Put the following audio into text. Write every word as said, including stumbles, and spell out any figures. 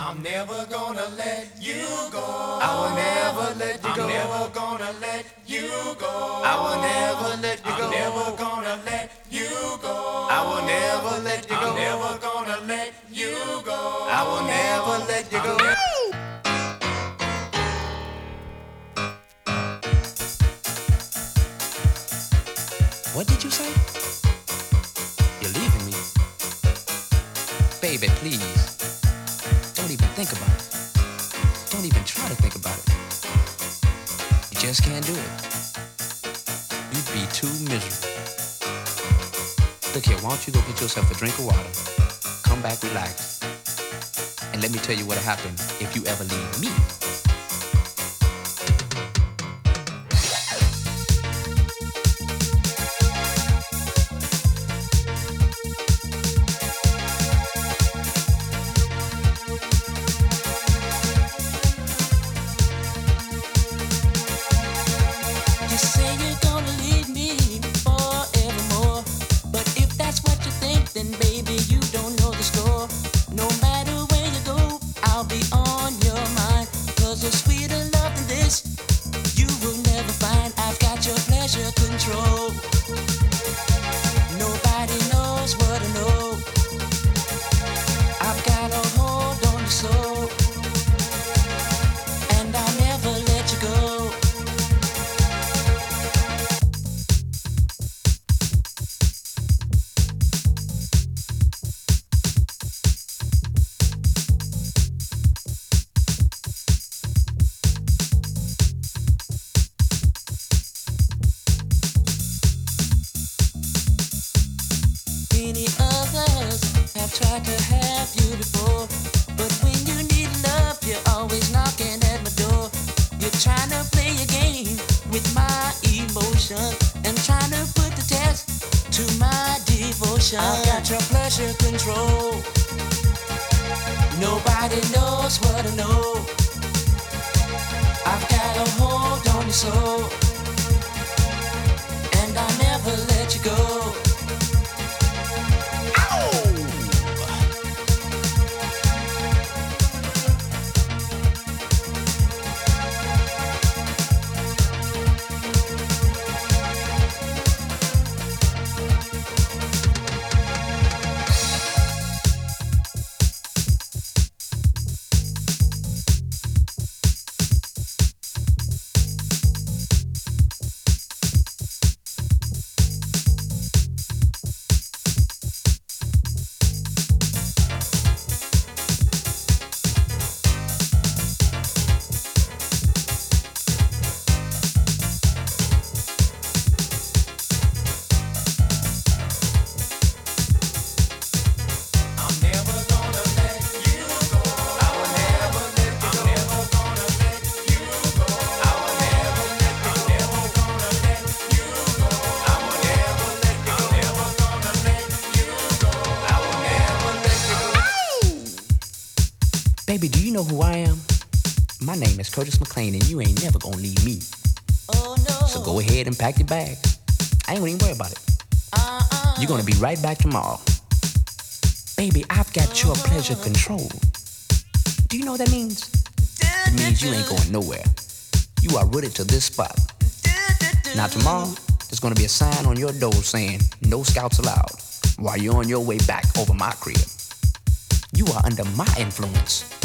I'm never gonna let you go. I will never let you go. I'm never gonna let you go. I will never let you go. I'm never gonna let you go. I will never let you go. I'm never gonna let you go. I will never let you go. What did you say? You're leaving me? Baby, please. Don't even think about it. Don't even try to think about it. You just can't do it. You'd be too miserable. Look here, why don't you go get yourself a drink of water, come back, relax, and let me tell you what'll happen if you ever leave me. Baby, do you know who I am? My name is Curtis McLean, and you ain't never gonna leave me. Oh, no. So go ahead and pack your bags. I ain't gonna even worry about it. Uh-uh. You're gonna be right back tomorrow. Baby, I've got your pleasure control. Do you know what that means? It means you ain't going nowhere. You are rooted to this spot. Now tomorrow, there's gonna be a sign on your door saying, no scouts allowed, while you're on your way back over my crib. You are under my influence.